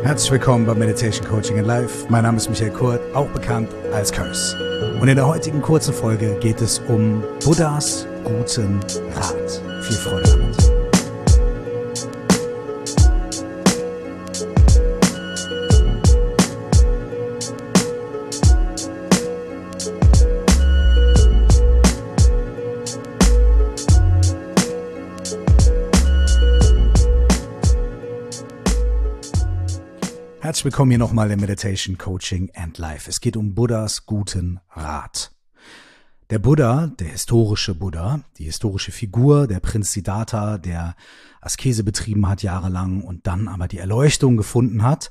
Herzlich willkommen bei Meditation Coaching in Life. Mein Name ist Michael Kurt, auch bekannt als Curse. Und in der heutigen kurzen Folge geht es um Buddhas guten Rat. Viel Freude damit. Herzlich willkommen hier nochmal in Meditation, Coaching and Life. Es geht um Buddhas guten Rat. Der Buddha, der historische Buddha, die historische Figur, der Prinz Siddhartha, der Askese betrieben hat jahrelang und dann aber die Erleuchtung gefunden hat,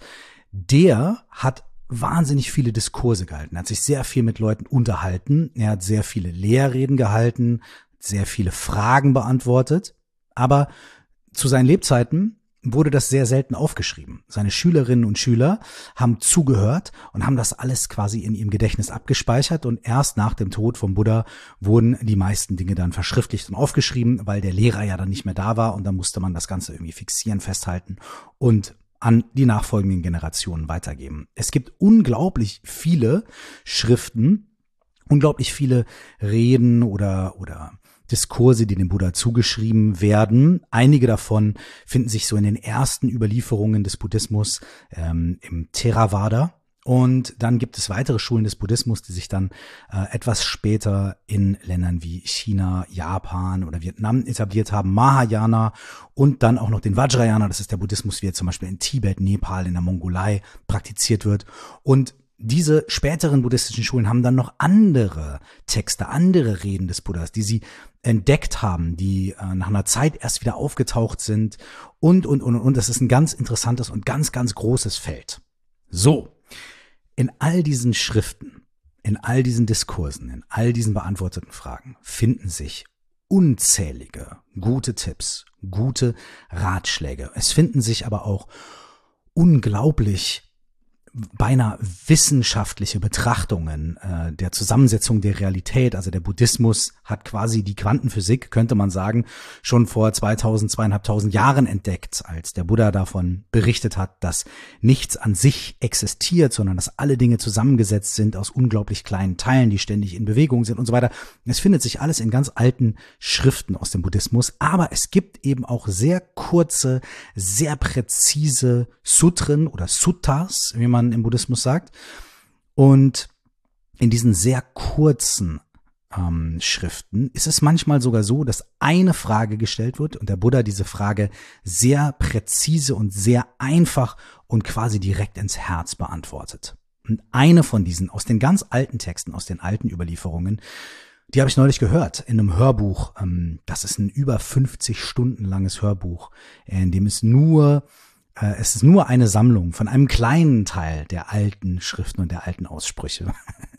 der hat wahnsinnig viele Diskurse gehalten. Er hat sich sehr viel mit Leuten unterhalten. Er hat sehr viele Lehrreden gehalten, sehr viele Fragen beantwortet. Aber zu seinen Lebzeiten wurde das sehr selten aufgeschrieben. Seine Schülerinnen und Schüler haben zugehört und haben das alles quasi in ihrem Gedächtnis abgespeichert und erst nach dem Tod vom Buddha wurden die meisten Dinge dann verschriftlicht und aufgeschrieben, weil der Lehrer ja dann nicht mehr da war und dann musste man das Ganze irgendwie fixieren, festhalten und an die nachfolgenden Generationen weitergeben. Es gibt unglaublich viele Schriften, unglaublich viele Reden oder Diskurse, die dem Buddha zugeschrieben werden. Einige davon finden sich so in den ersten Überlieferungen des Buddhismus im Theravada. Und dann gibt es weitere Schulen des Buddhismus, die sich dann etwas später in Ländern wie China, Japan oder Vietnam etabliert haben. Mahayana und dann auch noch den Vajrayana. Das ist der Buddhismus, wie er zum Beispiel in Tibet, Nepal, in der Mongolei praktiziert wird. Und diese späteren buddhistischen Schulen haben dann noch andere Texte, andere Reden des Buddhas, die sie entdeckt haben, die nach einer Zeit erst wieder aufgetaucht sind und. Das ist ein ganz interessantes und ganz, ganz großes Feld. So, in all diesen Schriften, in all diesen Diskursen, in all diesen beantworteten Fragen finden sich unzählige gute Tipps, gute Ratschläge. Es finden sich aber auch unglaublich beinahe wissenschaftliche Betrachtungen der Zusammensetzung der Realität. Also der Buddhismus hat quasi die Quantenphysik, könnte man sagen, schon vor 2500 Jahren entdeckt, als der Buddha davon berichtet hat, dass nichts an sich existiert, sondern dass alle Dinge zusammengesetzt sind aus unglaublich kleinen Teilen, die ständig in Bewegung sind und so weiter. Es findet sich alles in ganz alten Schriften aus dem Buddhismus, aber es gibt eben auch sehr kurze, sehr präzise Sutren oder Suttas, wie man im Buddhismus sagt. Und in diesen sehr kurzen Schriften ist es manchmal sogar so, dass eine Frage gestellt wird und der Buddha diese Frage sehr präzise und sehr einfach und quasi direkt ins Herz beantwortet. Und eine von diesen aus den ganz alten Texten, aus den alten Überlieferungen, die habe ich neulich gehört in einem Hörbuch. Das ist ein über 50 Stunden langes Hörbuch, in dem es ist nur eine Sammlung von einem kleinen Teil der alten Schriften und der alten Aussprüche.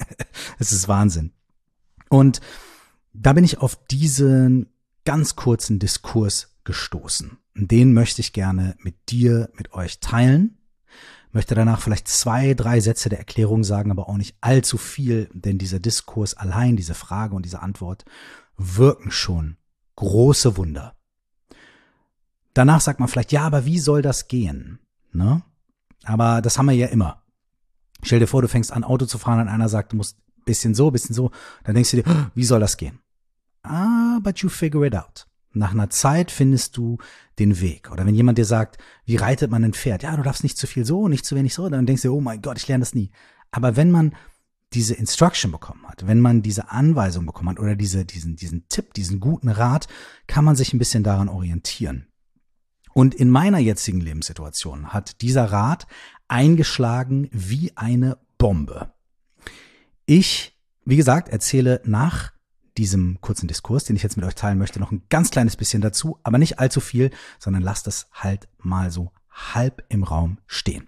Es ist Wahnsinn. Und da bin ich auf diesen ganz kurzen Diskurs gestoßen. Und den möchte ich gerne mit euch teilen. Möchte danach vielleicht 2, 3 Sätze der Erklärung sagen, aber auch nicht allzu viel, denn dieser Diskurs allein, diese Frage und diese Antwort wirken schon große Wunder. Danach sagt man vielleicht, ja, aber wie soll das gehen? Ne? Aber das haben wir ja immer. Stell dir vor, du fängst an, Auto zu fahren und einer sagt, du musst bisschen so. Dann denkst du dir, wie soll das gehen? But you figure it out. Nach einer Zeit findest du den Weg. Oder wenn jemand dir sagt, wie reitet man ein Pferd? Ja, du darfst nicht zu viel so, nicht zu wenig so. Dann denkst du dir, oh mein Gott, ich lerne das nie. Aber wenn man diese Instruction bekommen hat, wenn man diese Anweisung bekommen hat oder diesen Tipp, diesen guten Rat, kann man sich ein bisschen daran orientieren. Und in meiner jetzigen Lebenssituation hat dieser Rat eingeschlagen wie eine Bombe. Ich, wie gesagt, erzähle nach diesem kurzen Diskurs, den ich jetzt mit euch teilen möchte, noch ein ganz kleines bisschen dazu, aber nicht allzu viel, sondern lasst es halt mal so halb im Raum stehen.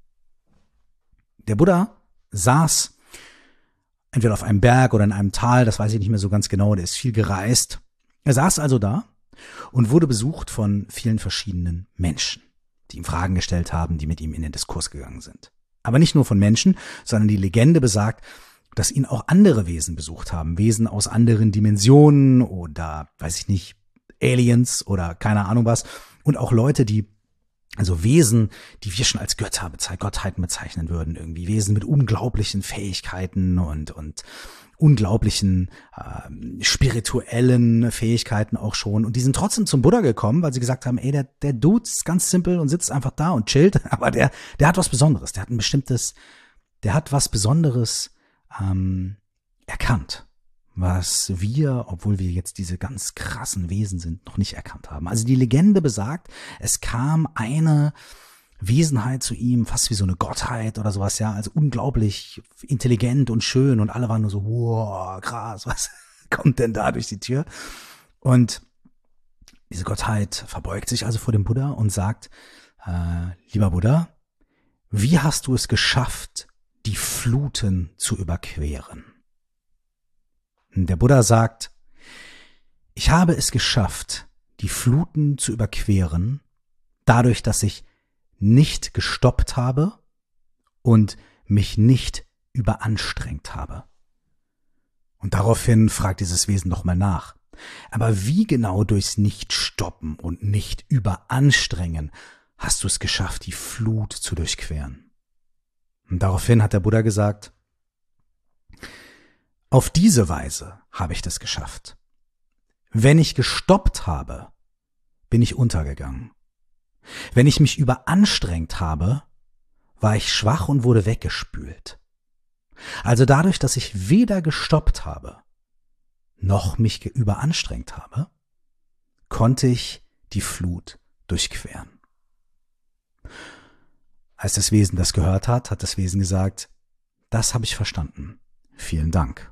Der Buddha saß entweder auf einem Berg oder in einem Tal, das weiß ich nicht mehr so ganz genau, der ist viel gereist. Er saß also da und wurde besucht von vielen verschiedenen Menschen, die ihm Fragen gestellt haben, die mit ihm in den Diskurs gegangen sind. Aber nicht nur von Menschen, sondern die Legende besagt, dass ihn auch andere Wesen besucht haben, Wesen aus anderen Dimensionen oder, weiß ich nicht, Aliens oder keine Ahnung was. Und auch Leute, die Also Wesen, die wir schon als Gottheiten bezeichnen würden, irgendwie Wesen mit unglaublichen Fähigkeiten und unglaublichen spirituellen Fähigkeiten auch schon. Und die sind trotzdem zum Buddha gekommen, weil sie gesagt haben, ey, der Dude ist ganz simpel und sitzt einfach da und chillt, aber der hat was Besonderes, der hat was Besonderes erkannt, was wir, obwohl wir jetzt diese ganz krassen Wesen sind, noch nicht erkannt haben. Also die Legende besagt, es kam eine Wesenheit zu ihm, fast wie so eine Gottheit oder sowas, ja, also unglaublich intelligent und schön und alle waren nur so, wow, krass, was kommt denn da durch die Tür? Und diese Gottheit verbeugt sich also vor dem Buddha und sagt, lieber Buddha, wie hast du es geschafft, die Fluten zu überqueren? Der Buddha sagt, ich habe es geschafft, die Fluten zu überqueren, dadurch, dass ich nicht gestoppt habe und mich nicht überanstrengt habe. Und daraufhin fragt dieses Wesen nochmal nach. Aber wie genau durchs Nicht-Stoppen und Nicht-Überanstrengen hast du es geschafft, die Flut zu durchqueren? Und daraufhin hat der Buddha gesagt, auf diese Weise habe ich das geschafft. Wenn ich gestoppt habe, bin ich untergegangen. Wenn ich mich überanstrengt habe, war ich schwach und wurde weggespült. Also dadurch, dass ich weder gestoppt habe, noch mich überanstrengt habe, konnte ich die Flut durchqueren. Als das Wesen das gehört hat, hat das Wesen gesagt, das habe ich verstanden. Vielen Dank.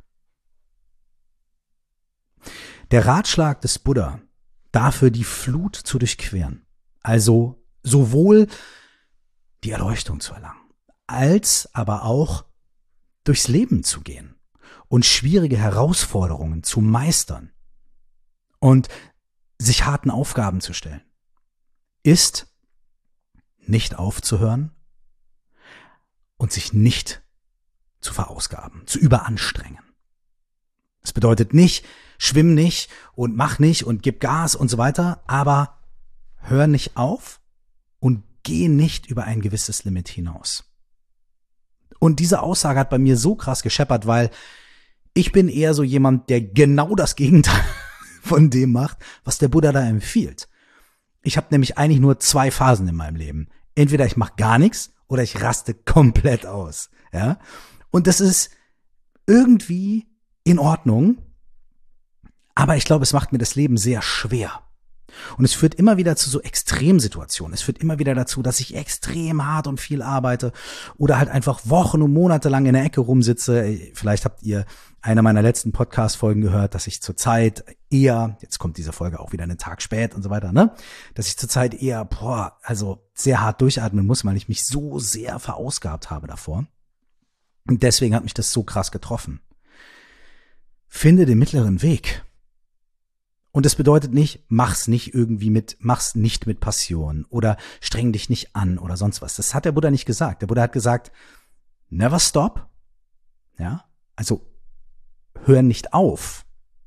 Der Ratschlag des Buddha, dafür die Flut zu durchqueren, also sowohl die Erleuchtung zu erlangen, als aber auch durchs Leben zu gehen und schwierige Herausforderungen zu meistern und sich harten Aufgaben zu stellen, ist nicht aufzuhören und sich nicht zu verausgaben, zu überanstrengen. Das bedeutet nicht, schwimm nicht und mach nicht und gib Gas und so weiter, aber hör nicht auf und geh nicht über ein gewisses Limit hinaus. Und diese Aussage hat bei mir so krass gescheppert, weil ich bin eher so jemand, der genau das Gegenteil von dem macht, was der Buddha da empfiehlt. Ich habe nämlich eigentlich nur 2 Phasen in meinem Leben. Entweder ich mache gar nichts oder ich raste komplett aus. Ja? Und das ist irgendwie in Ordnung, aber ich glaube, es macht mir das Leben sehr schwer. Und es führt immer wieder zu so Extremsituationen. Es führt immer wieder dazu, dass ich extrem hart und viel arbeite oder halt einfach Wochen und Monate lang in der Ecke rumsitze. Vielleicht habt ihr eine meiner letzten Podcast-Folgen gehört, dass ich zurzeit eher, jetzt kommt diese Folge auch wieder einen Tag spät und so weiter, ne, dass ich zurzeit eher, also sehr hart durchatmen muss, weil ich mich so sehr verausgabt habe davor. Und deswegen hat mich das so krass getroffen. Finde den mittleren Weg. Und das bedeutet nicht, mach's nicht mit Passion oder streng dich nicht an oder sonst was. Das hat der Buddha nicht gesagt. Der Buddha hat gesagt, never stop. Ja, also hör nicht auf.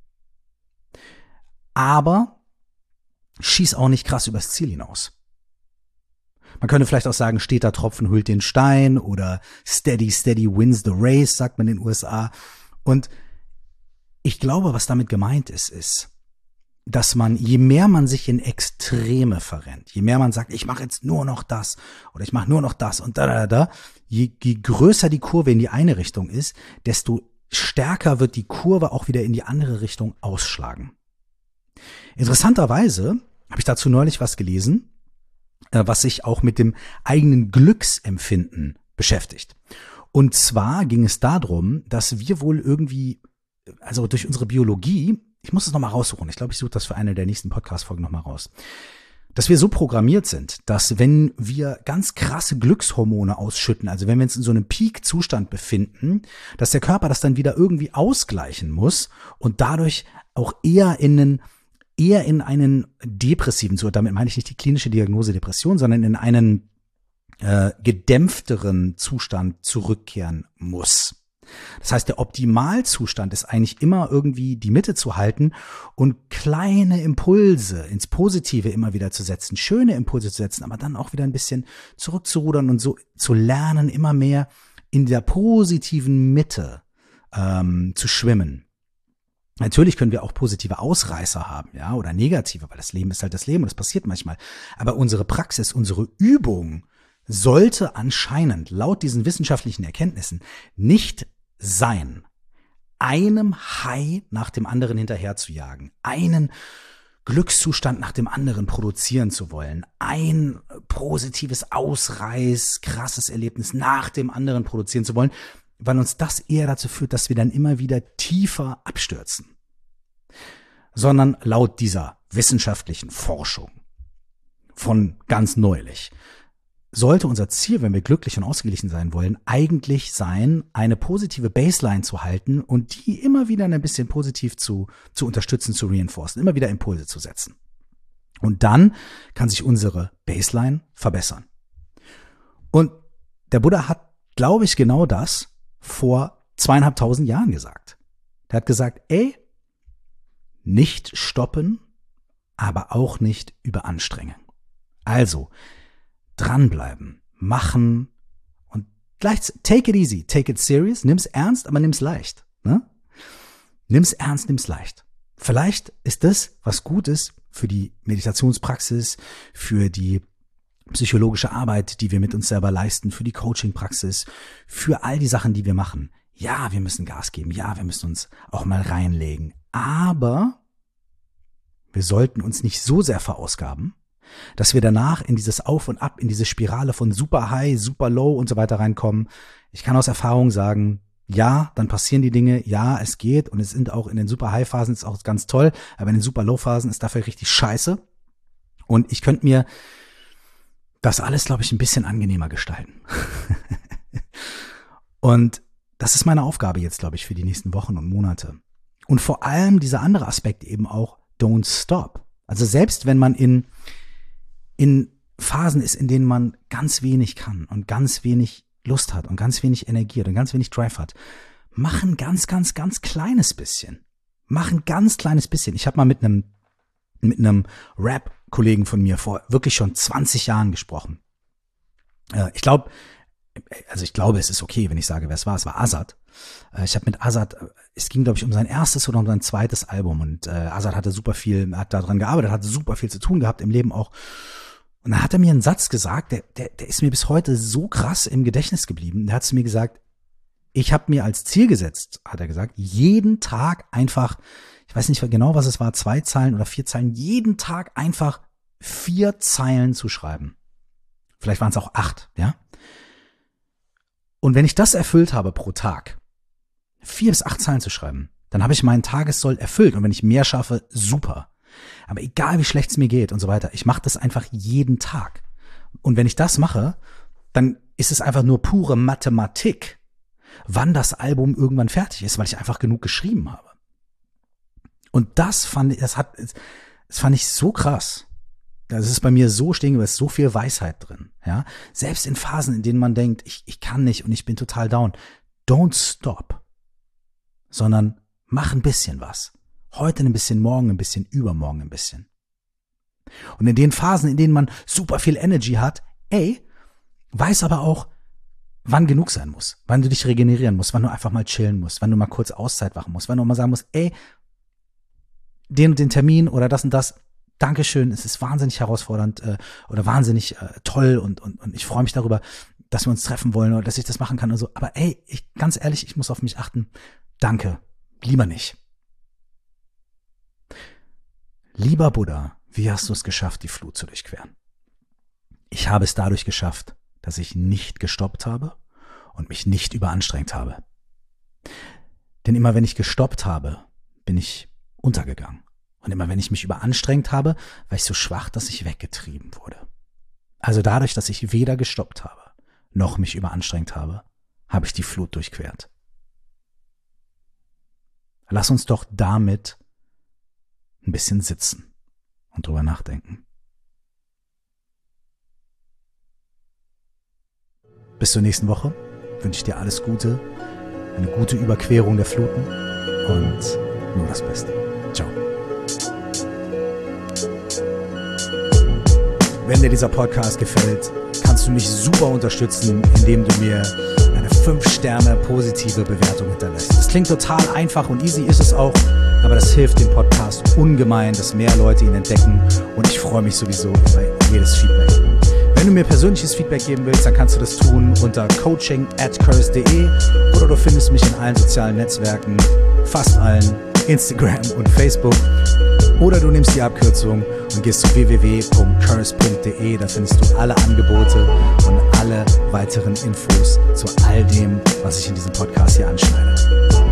Aber schieß auch nicht krass übers Ziel hinaus. Man könnte vielleicht auch sagen, steter Tropfen höhlt den Stein oder steady wins the race, sagt man in den USA. Und ich glaube, was damit gemeint ist, dass man, je mehr man sich in Extreme verrennt, je mehr man sagt, ich mache jetzt nur noch das oder ich mache nur noch das und je größer die Kurve in die eine Richtung ist, desto stärker wird die Kurve auch wieder in die andere Richtung ausschlagen. Interessanterweise habe ich dazu neulich was gelesen, was sich auch mit dem eigenen Glücksempfinden beschäftigt. Und zwar ging es darum, dass wir wohl irgendwie, also durch unsere Biologie, ich muss es nochmal raussuchen, ich glaube, ich suche das für eine der nächsten Podcast-Folgen nochmal raus, dass wir so programmiert sind, dass wenn wir ganz krasse Glückshormone ausschütten, also wenn wir uns in so einem Peak-Zustand befinden, dass der Körper das dann wieder irgendwie ausgleichen muss und dadurch auch eher in einen depressiven Zustand, damit meine ich nicht die klinische Diagnose Depression, sondern in einen gedämpfteren Zustand zurückkehren muss. Das heißt, der Optimalzustand ist eigentlich immer irgendwie die Mitte zu halten und kleine Impulse ins Positive immer wieder zu setzen, schöne Impulse zu setzen, aber dann auch wieder ein bisschen zurückzurudern und so zu lernen, immer mehr in der positiven Mitte zu schwimmen. Natürlich können wir auch positive Ausreißer haben, ja, oder negative, weil das Leben ist halt das Leben und das passiert manchmal. Aber unsere Praxis, unsere Übung sollte anscheinend laut diesen wissenschaftlichen Erkenntnissen nicht sein, einem High nach dem anderen hinterher zu jagen, einen Glückszustand nach dem anderen produzieren zu wollen, ein positives Ausreiß, krasses Erlebnis nach dem anderen produzieren zu wollen, weil uns das eher dazu führt, dass wir dann immer wieder tiefer abstürzen. Sondern laut dieser wissenschaftlichen Forschung von ganz neulich sollte unser Ziel, wenn wir glücklich und ausgeglichen sein wollen, eigentlich sein, eine positive Baseline zu halten und die immer wieder ein bisschen positiv zu unterstützen, zu reinforcen, immer wieder Impulse zu setzen. Und dann kann sich unsere Baseline verbessern. Und der Buddha hat, glaube ich, genau das vor 2500 Jahren gesagt. Der hat gesagt, nicht stoppen, aber auch nicht überanstrengen. Also, dranbleiben, machen und gleich, take it easy, take it serious, nimm's ernst, aber nimm's leicht. Ne? Nimm's ernst, nimm's leicht. Vielleicht ist das, was gut ist für die Meditationspraxis, für die psychologische Arbeit, die wir mit uns selber leisten, für die Coachingpraxis, für all die Sachen, die wir machen. Ja, wir müssen Gas geben, ja, wir müssen uns auch mal reinlegen, aber wir sollten uns nicht so sehr verausgaben, dass wir danach in dieses Auf und Ab, in diese Spirale von super high, super low und so weiter reinkommen. Ich kann aus Erfahrung sagen, ja, dann passieren die Dinge, ja, es geht und es sind auch in den super high Phasen ist auch ganz toll, aber in den super low Phasen ist dafür richtig scheiße. Und ich könnte mir das alles, glaube ich, ein bisschen angenehmer gestalten. Und das ist meine Aufgabe jetzt, glaube ich, für die nächsten Wochen und Monate. Und vor allem dieser andere Aspekt eben auch, don't stop. Also selbst wenn man in Phasen ist, in denen man ganz wenig kann und ganz wenig Lust hat und ganz wenig Energie hat und ganz wenig Drive hat, mach ein ganz, ganz, ganz kleines bisschen. Mach ein ganz kleines bisschen. Ich habe mal mit einem Rap-Kollegen von mir vor wirklich schon 20 Jahren gesprochen. Ich glaube, es ist okay, wenn ich sage, wer es war. Es war Azad. Ich habe mit Azad, es ging, glaube ich, um sein erstes oder um sein zweites Album. Und Azad hat daran gearbeitet, hatte super viel zu tun gehabt im Leben auch. Und dann hat er mir einen Satz gesagt, der ist mir bis heute so krass im Gedächtnis geblieben. Der hat zu mir gesagt, ich habe mir als Ziel gesetzt, hat er gesagt, jeden Tag einfach, ich weiß nicht genau, was es war, 2 Zeilen oder 4 Zeilen, jeden Tag einfach 4 Zeilen zu schreiben. Vielleicht waren es auch 8, ja. Und wenn ich das erfüllt habe pro Tag, 4 bis 8 Zeilen zu schreiben, dann habe ich meinen Tagessoll erfüllt. Und wenn ich mehr schaffe, super. Aber egal wie schlecht es mir geht und so weiter, ich mache das einfach jeden Tag. Und wenn ich das mache, dann ist es einfach nur pure Mathematik, wann das Album irgendwann fertig ist, weil ich einfach genug geschrieben habe. Und das fand ich so krass. Das ist bei mir so stehen geblieben, ist so viel Weisheit drin. Ja? Selbst in Phasen, in denen man denkt, ich kann nicht und ich bin total down. Don't stop. Sondern mach ein bisschen was. Heute ein bisschen, morgen ein bisschen, übermorgen ein bisschen. Und in den Phasen, in denen man super viel Energy hat, weiß aber auch, wann genug sein muss, wann du dich regenerieren musst, wann du einfach mal chillen musst, wann du mal kurz Auszeit machen musst, wann du mal sagen musst, den und den Termin oder das und das, Dankeschön, es ist wahnsinnig herausfordernd oder wahnsinnig toll und ich freue mich darüber, dass wir uns treffen wollen oder dass ich das machen kann und so. Aber ganz ehrlich, ich muss auf mich achten. Danke, lieber nicht. Lieber Buddha, wie hast du es geschafft, die Flut zu durchqueren? Ich habe es dadurch geschafft, dass ich nicht gestoppt habe und mich nicht überanstrengt habe. Denn immer wenn ich gestoppt habe, bin ich untergegangen. Und immer wenn ich mich überanstrengt habe, war ich so schwach, dass ich weggetrieben wurde. Also dadurch, dass ich weder gestoppt habe, noch mich überanstrengt habe, habe ich die Flut durchquert. Lass uns doch damit ein bisschen sitzen und drüber nachdenken. Bis zur nächsten Woche wünsche ich dir alles Gute. eine gute Überquerung der Fluten und nur das Beste. Ciao. Wenn dir dieser Podcast gefällt, kannst du mich super unterstützen, indem du mir eine 5-Sterne positive Bewertung hinterlässt. Das klingt total einfach und easy ist es auch, aber das hilft dem Podcast ungemein, dass mehr Leute ihn entdecken und ich freue mich sowieso über jedes Feedback. Wenn du mir persönliches Feedback geben willst, dann kannst du das tun unter coaching@curse.de oder du findest mich in allen sozialen Netzwerken, fast allen, Instagram und Facebook. Oder du nimmst die Abkürzung und gehst zu www.curse.de, da findest du alle Angebote und alle weiteren Infos zu all dem, was ich in diesem Podcast hier anschneide.